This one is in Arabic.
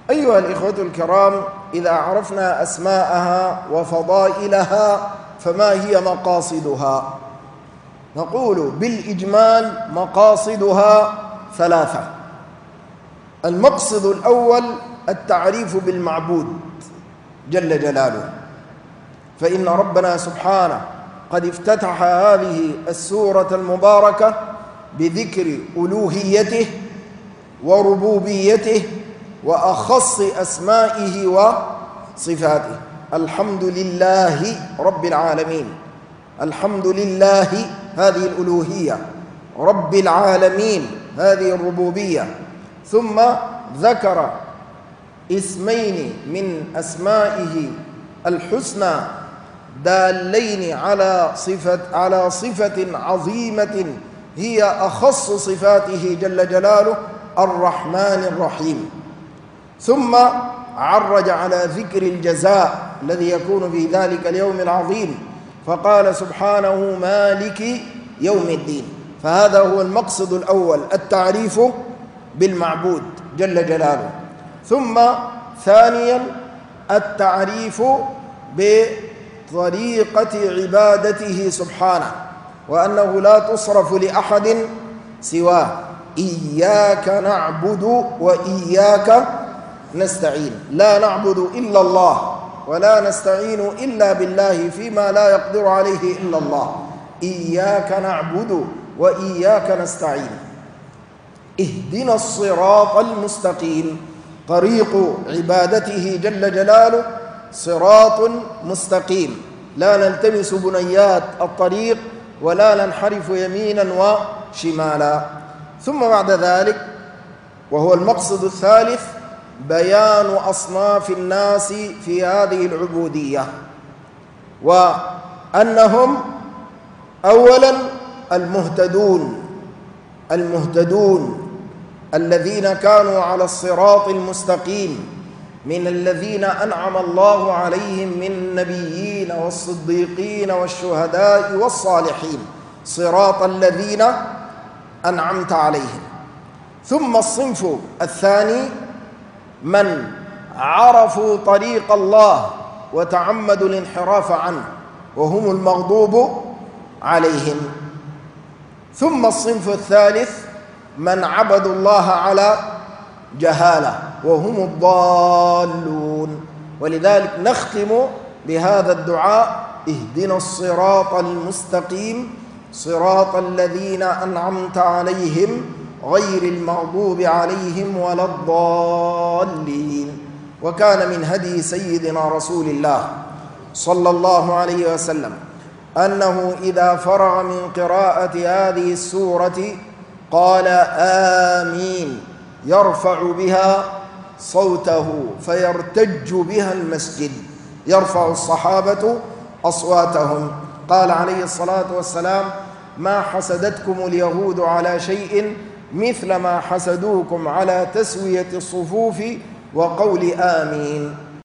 أيها الإخوة الكرام، إذا عرفنا أسماءها وفضائلها فما هي مقاصدها؟ نقول بالإجمال مقاصدها ثلاثة. المقصد الأول التعريف بالمعبود جل جلاله، فإن ربنا سبحانه قد افتتح هذه السورة المباركة بذكر ألوهيته وربوبيته وأخص أسمائه وصفاته. الحمد لله رب العالمين، الحمد لله هذه الألوهية، رب العالمين هذه الربوبية. ثم ذكر اسمين من أسمائه الحسنى دالين على صفة عظيمة هي أخص صفاته جل جلاله، الرحمن الرحيم. ثم عرج على ذكر الجزاء الذي يكون في ذلك اليوم العظيم، فقال سبحانه مالك يوم الدين. فهذا هو المقصد الأول، التعريف بالمعبود جل جلاله. ثم ثانيا التعريف بطريقة عبادته سبحانه، وأنه لا تصرف لأحد سواه، إياك نعبد وإياك نستعين، لا نعبد إلا الله ولا نستعين إلا بالله فيما لا يقدر عليه إلا الله، إياك نعبد وإياك نستعين. اهدنا الصراط المستقيم، طريق عبادته جل جلاله صراط مستقيم، لا نلتمس بنيات الطريق ولا ننحرف يمينا وشمالا. ثم بعد ذلك وهو المقصد الثالث بيان أصناف الناس في هذه العبودية، وأنهم أولا المهتدون الذين كانوا على الصراط المستقيم، من الذين أنعم الله عليهم من النبيين والصديقين والشهداء والصالحين، صراط الذين أنعمت عليهم. ثم الصنف الثاني من عرفوا طريق الله وتعمدوا الانحراف عنه، وهم المغضوب عليهم. ثم الصنف الثالث من عبدوا الله على جهالة وهم الضالون. ولذلك نختم بهذا الدعاء: اهدنا الصراط المستقيم صراط الذين أنعمت عليهم غير المغضوب عليهم ولا الضالين. وكان من هدي سيدنا رسول الله صلى الله عليه وسلم أنه إذا فرغ من قراءة هذه السورة قال آمين، يرفع بها صوته فيرتج بها المسجد، يرفع الصحابة أصواتهم. قال عليه الصلاة والسلام: ما حسدتكم اليهود على شيء مثل ما حسدوكم على تسوية الصفوف وقول آمين.